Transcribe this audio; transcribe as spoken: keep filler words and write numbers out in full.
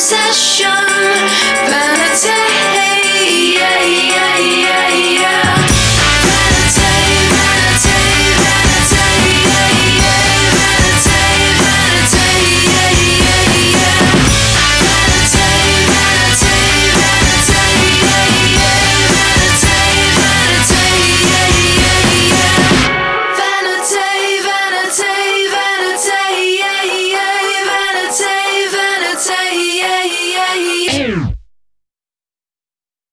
obsession, vanity, yeah, yeah, yeah, yeah. Vanity, vanity, vanity, yeah, yeah. Vanity, vanity, yeah, yeah, yeah. Vanity, vanity, vanity, yeah, yeah. Vanity, vanity, yeah, yeah, yeah. Vanity, vanity, vanity, yeah, yeah. Vanity, vanity, yeah, yeah, yeah.